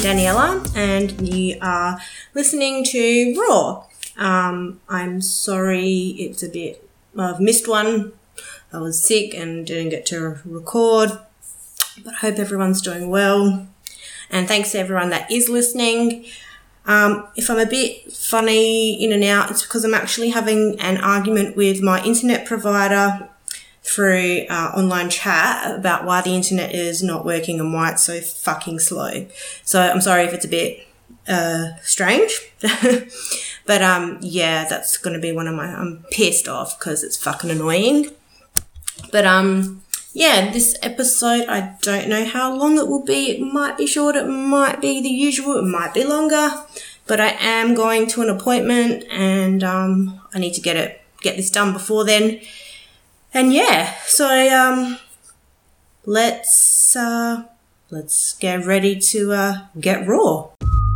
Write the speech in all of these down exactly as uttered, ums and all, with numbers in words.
Daniela, and you are listening to Raw. Um, I'm sorry it's a bit, I've missed one. I was sick and didn't get to record, but I hope everyone's doing well. And thanks to everyone that is listening. Um, if I'm a bit funny in and out, it's because I'm actually having an argument with my internet provider through uh, online chat about why the internet is not working and why it's so fucking slow. So I'm sorry if it's a bit uh, strange. But um, yeah, that's going to be one of my, I'm pissed off because it's fucking annoying. But um, yeah, this episode, I don't know how long it will be. It might be short, it might be the usual, it might be longer. But I am going to an appointment and um, I need to get it, get this done before then. And yeah, so um, let's uh, let's get ready to uh, get raw.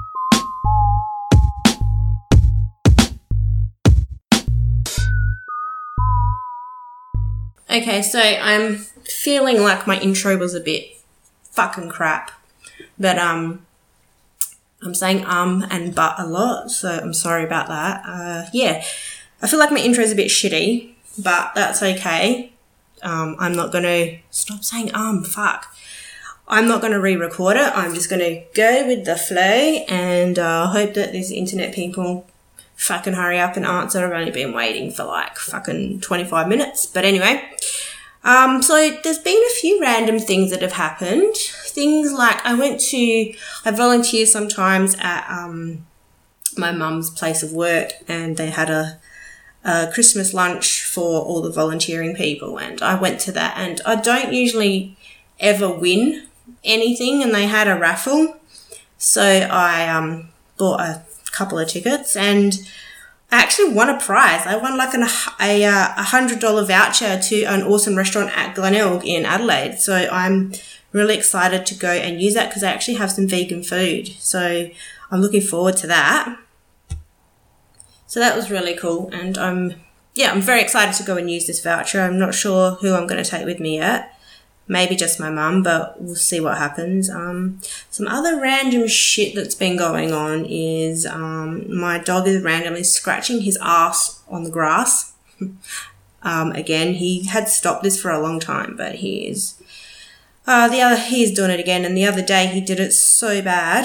Okay, so I'm feeling like my intro was a bit fucking crap, but um, I'm saying um and but a lot, so I'm sorry about that. Uh, yeah, I feel like my intro is a bit shitty. But that's okay. Um, I'm not going to... Stop saying um, fuck. I'm not going to re-record it. I'm just going to go with the flow and uh, hope that these internet people fucking hurry up and answer. I've only been waiting for like fucking twenty-five minutes. But anyway. Um, so there's been a few random things that have happened. Things like I went to... I volunteer sometimes at um, my mum's place of work and they had a... a Christmas lunch for all the volunteering people, and I went to that, and I don't usually ever win anything, and they had a raffle, so I um bought a couple of tickets, and I actually won a prize. I won like an, a a hundred dollar voucher to an awesome restaurant at Glenelg in Adelaide, so I'm really excited to go and use that because I actually have some vegan food, so I'm looking forward to that. So that was really cool, and I'm, yeah, I'm very excited to go and use this voucher. I'm not sure who I'm going to take with me yet. Maybe just my mum, but we'll see what happens. Um, some other random shit that's been going on is um, my dog is randomly scratching his ass on the grass. um, again, he had stopped this for a long time, but he is, uh, the other, he's doing it again, and the other day he did it so bad.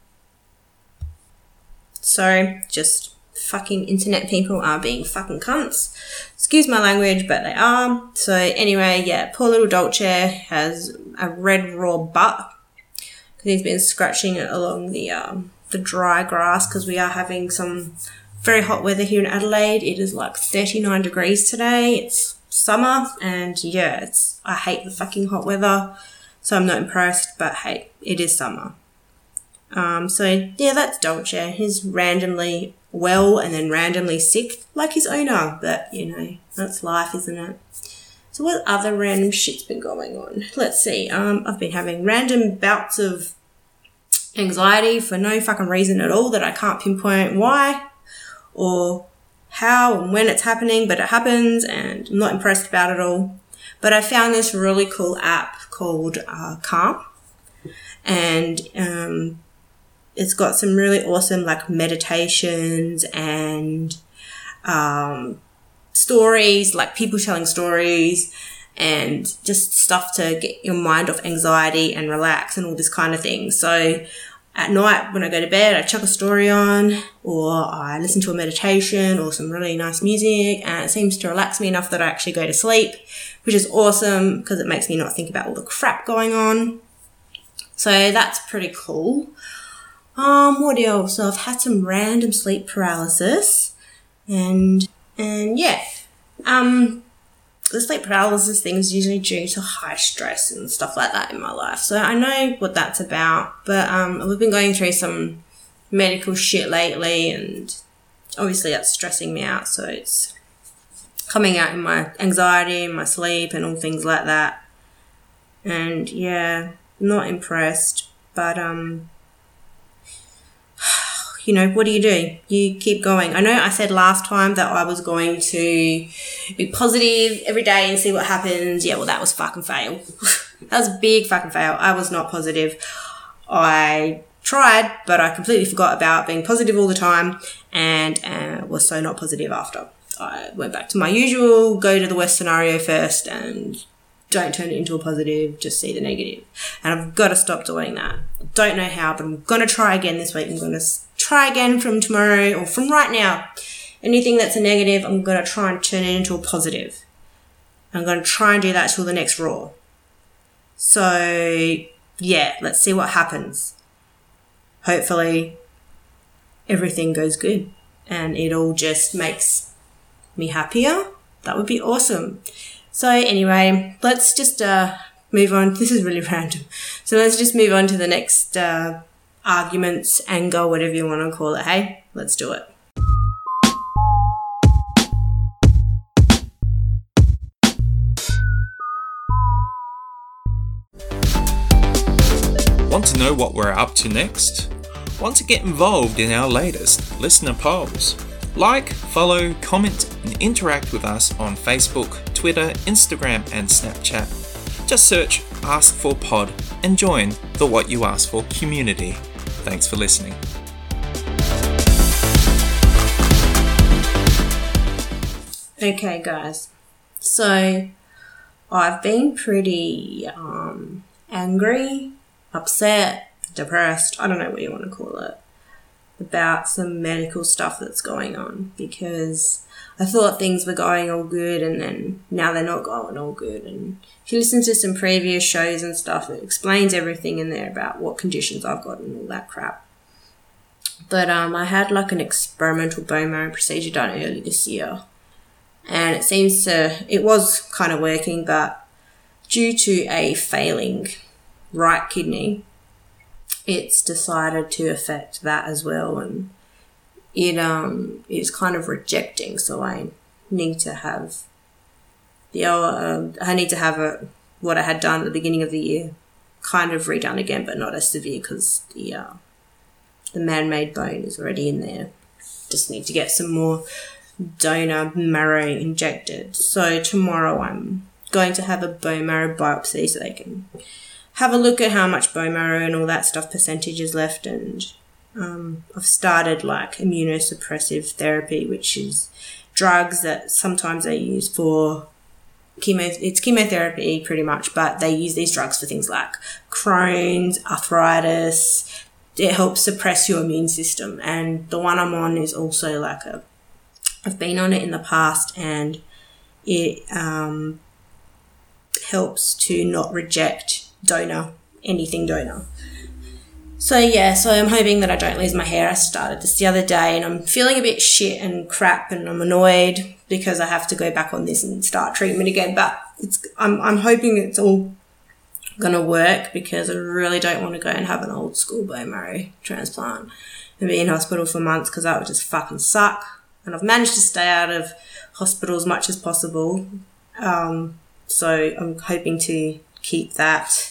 So, just... fucking internet people are being fucking cunts. Excuse my language, but they are. So anyway, yeah, poor little Dolce has a red raw butt because he's been scratching it along the um, the dry grass because we are having some very hot weather here in Adelaide. It is like thirty-nine degrees today. It's summer and yeah, it's I hate the fucking hot weather, so I'm not impressed, but hey, it is summer. Um, so yeah, that's Dolce. He's randomly well and then randomly sick like his owner, but you know, that's life, isn't it? So what other random shit's been going on? Let's see. Um, I've been having random bouts of anxiety for no fucking reason at all that I can't pinpoint why or how and when it's happening, but it happens and I'm not impressed about it all. But I found this really cool app called uh, Calm, and um it's got some really awesome like meditations and um, stories, like people telling stories and just stuff to get your mind off anxiety and relax and all this kind of thing. So at night when I go to bed, I chuck a story on or I listen to a meditation or some really nice music, and it seems to relax me enough that I actually go to sleep, which is awesome because it makes me not think about all the crap going on. So that's pretty cool. Um, what else? So I've had some random sleep paralysis and, and yeah, um, the sleep paralysis thing is usually due to high stress and stuff like that in my life. So I know what that's about, but, um, we've been going through some medical shit lately and obviously that's stressing me out. So it's coming out in my anxiety and my sleep and all things like that. And yeah, not impressed, but, um, you know, what do you do? You keep going. I know I said last time that I was going to be positive every day and see what happens. Yeah, well, that was fucking fail. That was a big fucking fail. I was not positive. I tried, but I completely forgot about being positive all the time and uh, was so not positive after. I went back to my usual, go to the worst scenario first and don't turn it into a positive, just see the negative. And I've got to stop doing that. Don't know how, but I'm going to try again this week. I'm going to try again from tomorrow or from right now. Anything that's a negative, I'm going to try and turn it into a positive. I'm going to try and do that till the next Raw. So, yeah, let's see what happens. Hopefully, everything goes good and it all just makes me happier. That would be awesome. So, anyway, let's just uh, move on. This is really random. So, let's just move on to the next uh, arguments, anger, whatever you want to call it. Hey, let's do it. Want to know what we're up to next? Want to get involved in our latest listener polls? Like, follow, comment and interact with us on Facebook, Twitter, Instagram and Snapchat. Just search Ask for Pod and join the What You Asked For community. Thanks for listening. Okay guys, so I've been pretty um, angry, upset, depressed, I don't know what you want to call it, about some medical stuff that's going on because I thought things were going all good and then now they're not going all good. And if you listen to some previous shows and stuff, it explains everything in there about what conditions I've got and all that crap. But um, I had like an experimental bone marrow procedure done early this year and it seems to, it was kind of working, but due to a failing right kidney, it's decided to affect that as well, and it um is kind of rejecting. So I need to have the uh, I need to have a, what I had done at the beginning of the year kind of redone again, but not as severe because the uh, the man-made bone is already in there. Just need to get some more donor marrow injected. So tomorrow I'm going to have a bone marrow biopsy so they can have a look at how much bone marrow and all that stuff percentage is left. And um, I've started like immunosuppressive therapy, which is drugs that sometimes they use for chemo. It's chemotherapy pretty much, but they use these drugs for things like Crohn's, arthritis. It helps suppress your immune system. And the one I'm on is also like a, I've been on it in the past and it um, helps to not reject donor, anything donor. So yeah, so I'm hoping that I don't lose my hair. I started this the other day and I'm feeling a bit shit and crap and I'm annoyed because I have to go back on this and start treatment again. But it's I'm I'm hoping it's all gonna work because I really don't want to go and have an old school bone marrow transplant and be in hospital for months because that would just fucking suck. And I've managed to stay out of hospital as much as possible. Um, so I'm hoping to keep that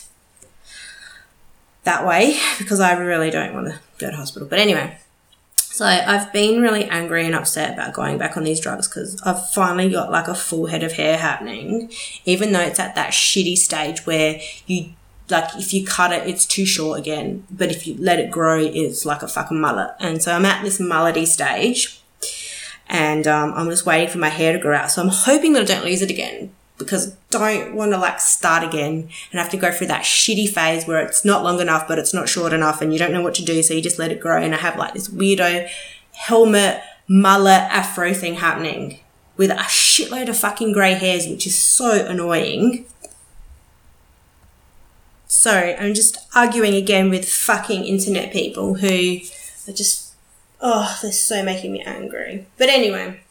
that way because I really don't want to go to hospital. But anyway, so I've been really angry and upset about going back on these drugs because I've finally got like a full head of hair happening, even though it's at that shitty stage where you, like if you cut it, it's too short again. But if you let it grow, it's like a fucking mullet. And so I'm at this mullety stage and um, I'm just waiting for my hair to grow out. So I'm hoping that I don't lose it again, because I don't want to like start again and have to go through that shitty phase where it's not long enough but it's not short enough and you don't know what to do, so you just let it grow. And I have like this weirdo helmet mullet afro thing happening with a shitload of fucking grey hairs, which is so annoying. Sorry, I'm just arguing again with fucking internet people who are just, oh, they're so making me angry. But anyway,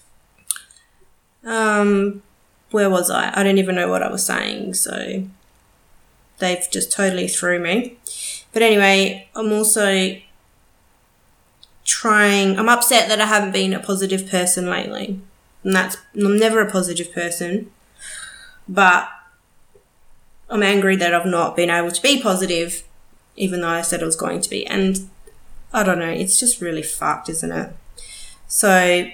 um... where was I? I don't even know what I was saying, so they've just totally threw me. But anyway, I'm also trying, I'm upset that I haven't been a positive person lately. And that's, I'm never a positive person, but I'm angry that I've not been able to be positive, even though I said I was going to be. And I don't know, it's just really fucked, isn't it? So,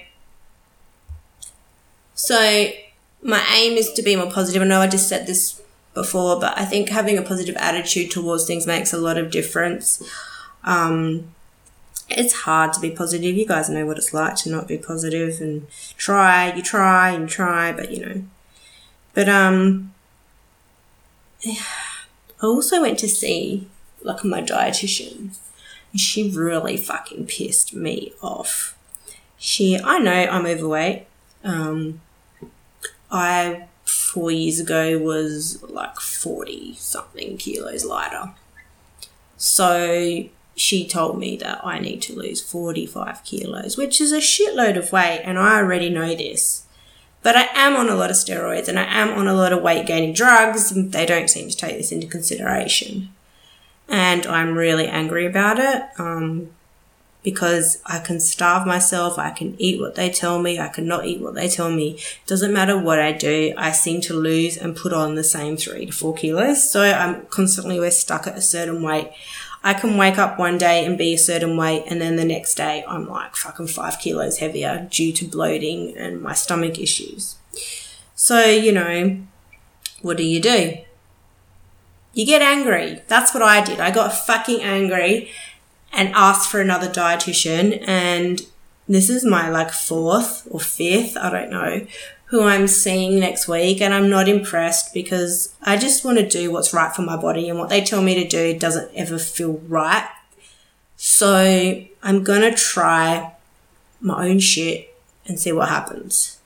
so... my aim is to be more positive. I know I just said this before, but I think having a positive attitude towards things makes a lot of difference. Um, it's hard to be positive. You guys know what it's like to not be positive and try, you try and try, but you know. But um, I also went to see like my dietitian, and she really fucking pissed me off. She, I know I'm overweight. Um, I, four years ago, was like forty something kilos lighter. So she told me that I need to lose forty-five kilos, which is a shitload of weight, and I already know this. But I am on a lot of steroids and I am on a lot of weight gaining drugs, and they don't seem to take this into consideration. And I'm really angry about it um, because I can starve myself, I can eat what they tell me, I can not eat what they tell me. Doesn't matter what I do, I seem to lose and put on the same three to four kilos. So I'm constantly we're stuck at a certain weight. I can wake up one day and be a certain weight, and then the next day I'm like fucking five kilos heavier due to bloating and my stomach issues. So, you know, what do you do? You get angry. That's what I did. I got fucking angry and asked for another dietitian, and this is my like fourth or fifth, I don't know, who I'm seeing next week, and I'm not impressed because I just want to do what's right for my body, and what they tell me to do doesn't ever feel right. So I'm going to try my own shit and see what happens.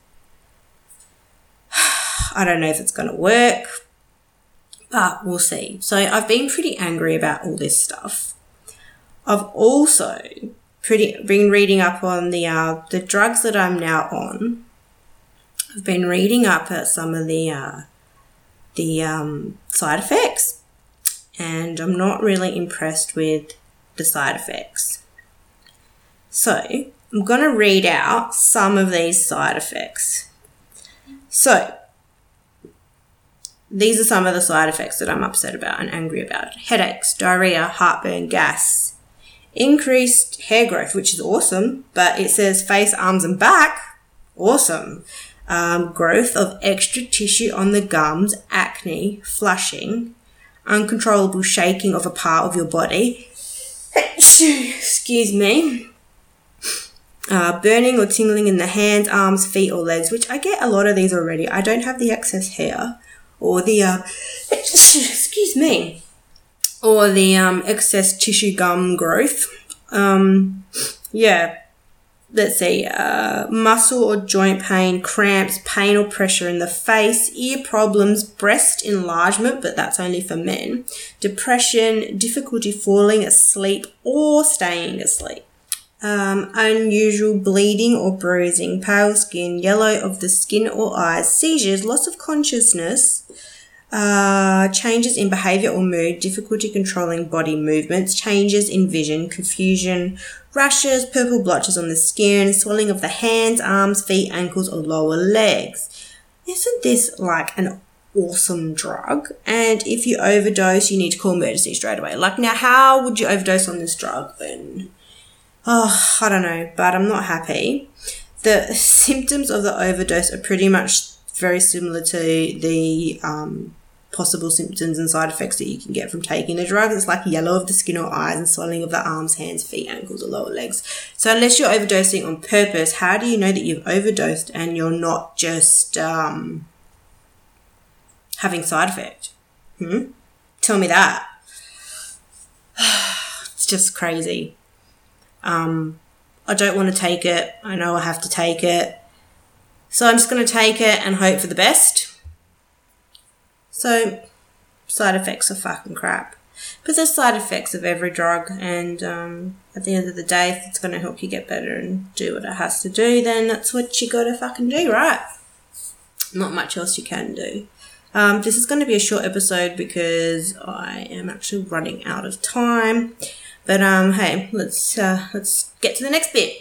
I don't know if it's going to work, but we'll see. So I've been pretty angry about all this stuff. I've also pretty been reading up on the uh, the drugs that I'm now on. I've been reading up at some of the uh, the um, side effects, and I'm not really impressed with the side effects. So I'm going to read out some of these side effects. So these are some of the side effects that I'm upset about and angry about. Headaches, diarrhea, heartburn, gas, increased hair growth, which is awesome, but it says face, arms and back. Awesome. Um, growth of extra tissue on the gums, acne, flushing, uncontrollable shaking of a part of your body. Excuse me. Uh, burning or tingling in the hands, arms, feet or legs, which I get a lot of these already. I don't have the excess hair or the, uh, excuse me, or the um, excess tissue gum growth. Um, yeah. Let's see, uh, muscle or joint pain, cramps, pain or pressure in the face, ear problems, breast enlargement, but that's only for men, depression, difficulty falling asleep or staying asleep, um, unusual bleeding or bruising, pale skin, yellow of the skin or eyes, seizures, loss of consciousness, Uh, changes in behavior or mood, difficulty controlling body movements, changes in vision, confusion, rashes, purple blotches on the skin, swelling of the hands, arms, feet, ankles, or lower legs. Isn't this like an awesome drug? And if you overdose, you need to call emergency straight away. Like, now, how would you overdose on this drug then? Oh, I don't know, but I'm not happy. The symptoms of the overdose are pretty much very similar to the um, possible symptoms and side effects that you can get from taking the drug. It's like yellow of the skin or eyes and swelling of the arms, hands, feet, ankles, or lower legs. So unless you're overdosing on purpose, how do you know that you've overdosed and you're not just um, having side effect? Hmm? Tell me that. It's just crazy. Um, I don't want to take it. I know I have to take it. So I'm just going to take it and hope for the best. So side effects are fucking crap. But there's side effects of every drug, and um, at the end of the day, if it's going to help you get better and do what it has to do, then that's what you got to fucking do, right? Not much else you can do. Um, this is going to be a short episode because I am actually running out of time. But um, hey, let's uh, let's get to the next bit.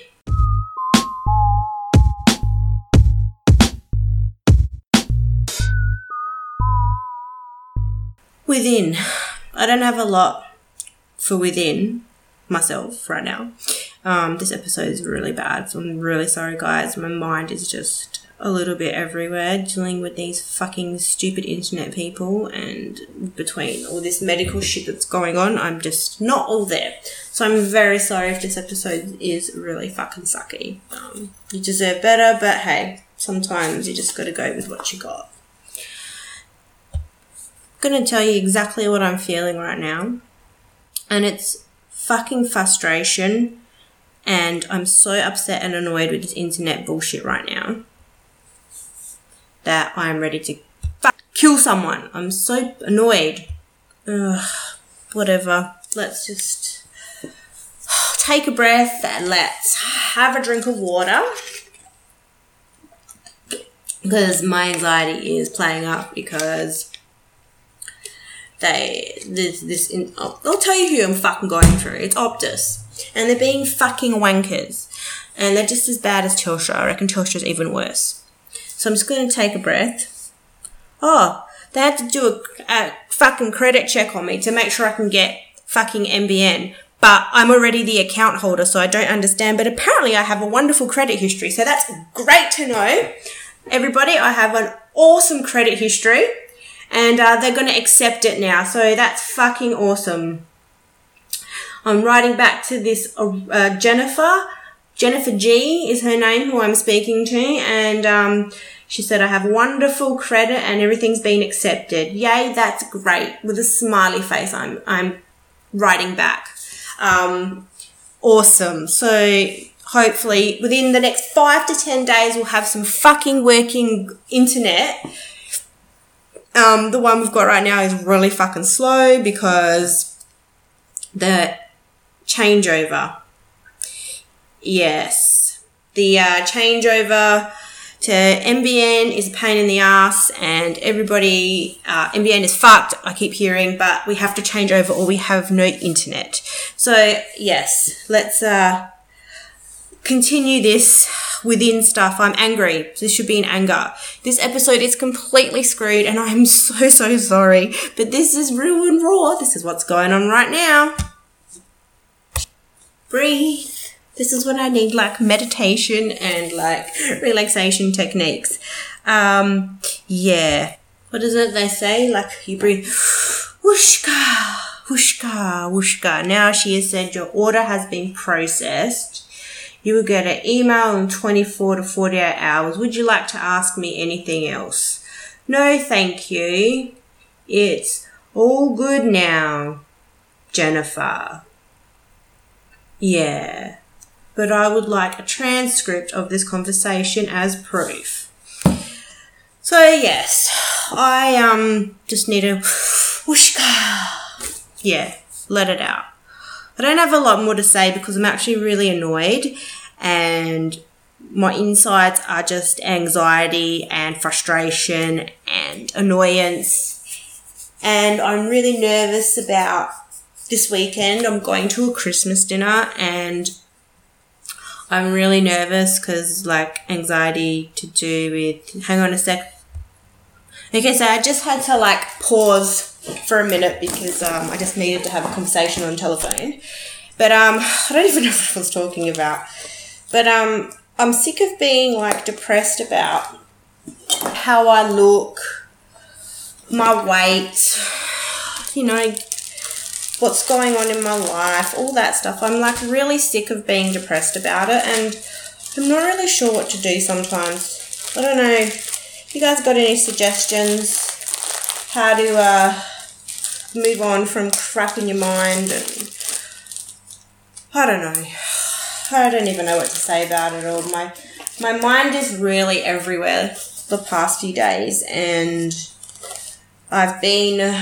Within. I don't have a lot for within myself right now. Um, this episode is really bad, so I'm really sorry, guys. My mind is just a little bit everywhere, dealing with these fucking stupid internet people, and between all this medical shit that's going on, I'm just not all there. So I'm very sorry if this episode is really fucking sucky. Um, you deserve better, but hey, sometimes you just gotta go with what you got. I'm gonna tell you exactly what I'm feeling right now, and it's fucking frustration, and I'm so upset and annoyed with this internet bullshit right now that I'm ready to fuck kill someone. I'm so annoyed. Ugh, whatever. Let's just take a breath and let's have a drink of water, because my anxiety is playing up because they this this in, I'll, I'll tell you who I'm fucking going through. It's Optus, and they're being fucking wankers, and they're just as bad as Telstra. I reckon Telstra's even worse. So I'm just going to take a breath. Oh, they had to do a, a fucking credit check on me to make sure I can get fucking M B N. But I'm already the account holder, so I don't understand. But apparently I have a wonderful credit history, so that's great to know. Everybody, I have an awesome credit history, and uh, they're going to accept it now. So that's fucking awesome. I'm writing back to this uh, uh, Jennifer. Jennifer G is her name, who I'm speaking to, and um, she said I have wonderful credit and everything's been accepted. Yay, that's great. With a smiley face, I'm I'm writing back. Um, awesome. So hopefully within the next five to ten days, we'll have some fucking working internet. Um, the one we've got right now is really fucking slow because the changeover. Yes, the uh, changeover to M B N is a pain in the ass, and everybody, uh, M B N is fucked, I keep hearing, but we have to change over or we have no internet. So, yes, let's uh, continue this within stuff. I'm angry. This should be in anger. This episode is completely screwed, and I'm so, so sorry, but this is real and raw. This is what's going on right now. Breathe. This is when I need like meditation and like relaxation techniques. Um, yeah. What is it they say? Like you breathe, whooshka, whooshka, whooshka. Now she has said your order has been processed. You will get an email in twenty-four to forty-eight hours. Would you like to ask me anything else? No, thank you. It's all good now, Jennifer. Yeah. But I would like a transcript of this conversation as proof. So yes, I um just need a whooshka. Yeah, let it out. I don't have a lot more to say because I'm actually really annoyed, and my insides are just anxiety and frustration and annoyance. And I'm really nervous about this weekend. I'm going to a Christmas dinner, and I'm really nervous because, like, anxiety to do with... Hang on a sec. Okay, so I just had to, like, pause for a minute because um, I just needed to have a conversation on the telephone. But um, I don't even know what I was talking about. But um, I'm sick of being, like, depressed about how I look, my weight, you know, what's going on in my life, all that stuff. I'm like really sick of being depressed about it, and I'm not really sure what to do sometimes. I don't know. If you guys got any suggestions how to uh, move on from crap in your mind? And I don't know. I don't even know what to say about it all. My my mind is really everywhere the past few days, and I've been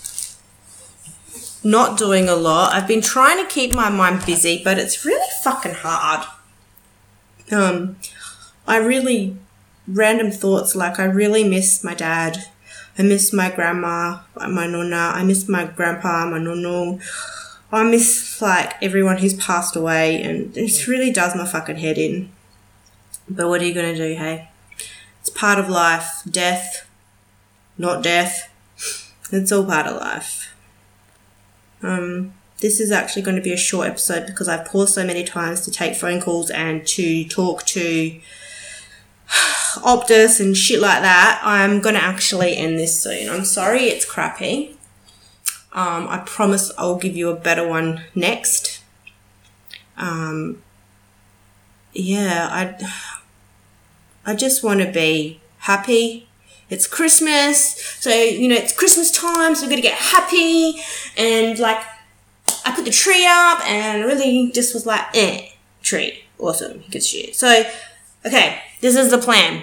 not doing a lot. I've been trying to keep my mind busy, but it's really fucking hard. Um, I really, random thoughts like I really miss my dad. I miss my grandma, my nonna. I miss my grandpa, my nonno. I miss like everyone who's passed away, and it really does my fucking head in. But what are you gonna do, hey? It's part of life. Death, not death. It's all part of life. Um, this is actually going to be a short episode because I've paused so many times to take phone calls and to talk to Optus and shit like that, I'm going to actually end this soon. I'm sorry it's crappy. Um, I promise I'll give you a better one next. Um, yeah, I, I just want to be happy. It's Christmas, so, you know, it's Christmas time, so we're going to get happy, and, like, I put the tree up, and really just was like, eh, tree, awesome, good shit. So, okay, this is the plan.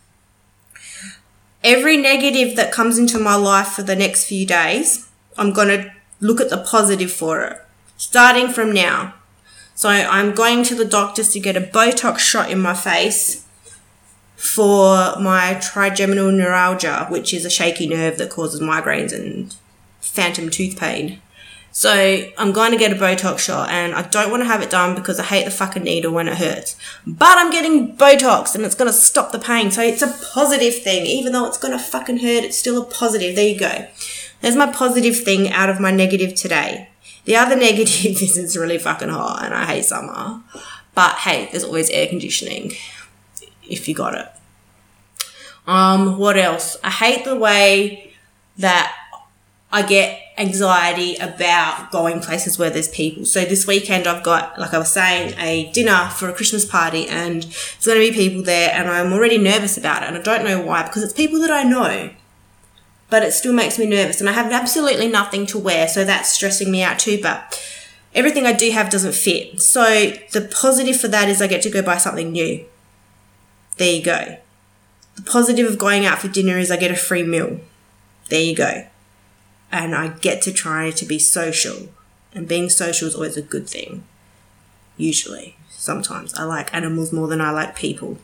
Every negative that comes into my life for the next few days, I'm going to look at the positive for it, starting from now. So I'm going to the doctors to get a Botox shot in my face for my trigeminal neuralgia, which is a shaky nerve that causes migraines and phantom tooth pain. So I'm going to get a Botox shot, and I don't want to have it done because I hate the fucking needle when it hurts. But I'm getting Botox and it's going to stop the pain. So it's a positive thing. Even though it's going to fucking hurt, it's still a positive. There you go. There's my positive thing out of my negative today. The other negative is it's really fucking hot and I hate summer. But hey, there's always air conditioning if you got it. Um, what else? I hate the way that I get anxiety about going places where there's people. So this weekend I've got, like I was saying, a dinner for a Christmas party, and there's going to be people there, and I'm already nervous about it, and I don't know why, because it's people that I know, but it still makes me nervous, and I have absolutely nothing to wear, so that's stressing me out too. But everything I do have doesn't fit. So the positive for that is I get to go buy something new. There you go. The positive of going out for dinner is I get a free meal. There you go. And I get to try to be social. And being social is always a good thing. Usually. Sometimes. I like animals more than I like people.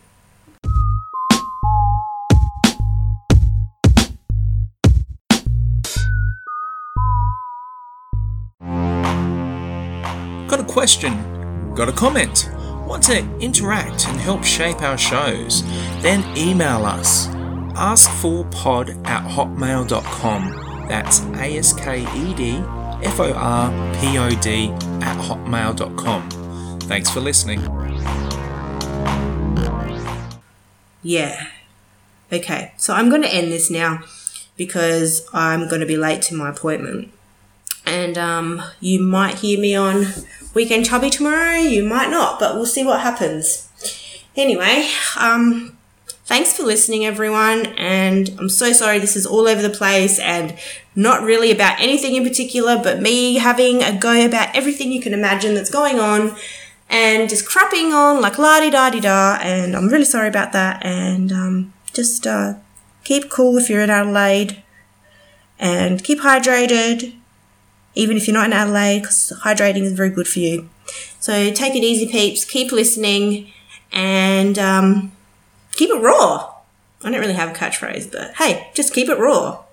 Got a question? Got a comment? Want to interact and help shape our shows? Then email us. ask for pod at hotmail dot com. That's A S K E D F O R P O D at hotmail dot com. Thanks for listening. Yeah. Okay, so I'm going to end this now because I'm going to be late to my appointment. And um, you might hear me on Weekend Chubby tomorrow, you might not, but we'll see what happens. Anyway, um, thanks for listening, everyone, and I'm so sorry this is all over the place and not really about anything in particular, but me having a go about everything you can imagine that's going on and just crapping on like la-di-da-di-da, and I'm really sorry about that, and um, just uh, keep cool if you're in Adelaide, and keep hydrated, even if you're not in Adelaide, because hydrating is very good for you. So take it easy, peeps. Keep listening, and um, keep it raw. I don't really have a catchphrase, but hey, just keep it raw.